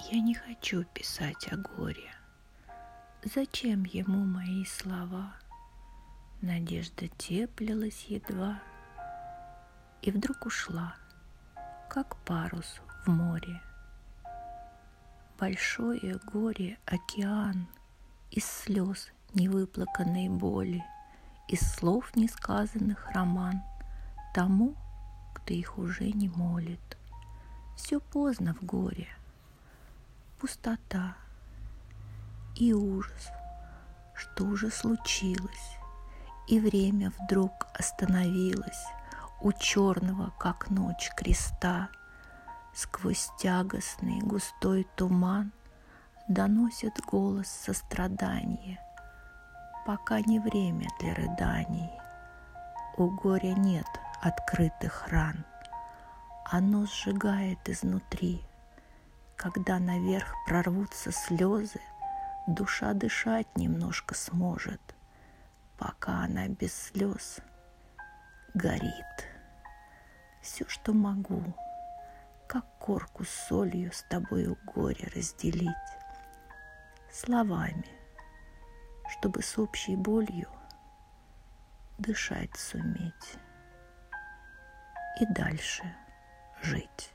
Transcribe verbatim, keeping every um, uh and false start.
Я не хочу писать о горе. Зачем ему мои слова? Надежда теплилась едва и вдруг ушла, как парус в море. Большое горе — океан, из слез невыплаканной боли, из слов несказанных роман тому, кто их уже не молит. Все поздно в горе, пустота и ужас, что уже случилось, и время вдруг остановилось у черного, как ночь, креста. Сквозь тягостный густой туман доносит голос сострадания, пока не время для рыданий. У горя нет открытых ран, оно сжигает изнутри. Когда наверх прорвутся слезы, душа дышать немножко сможет, пока она без слез горит. Все, что могу, как корку с солью с тобою горе разделить словами, чтобы с общей болью дышать суметь и дальше жить.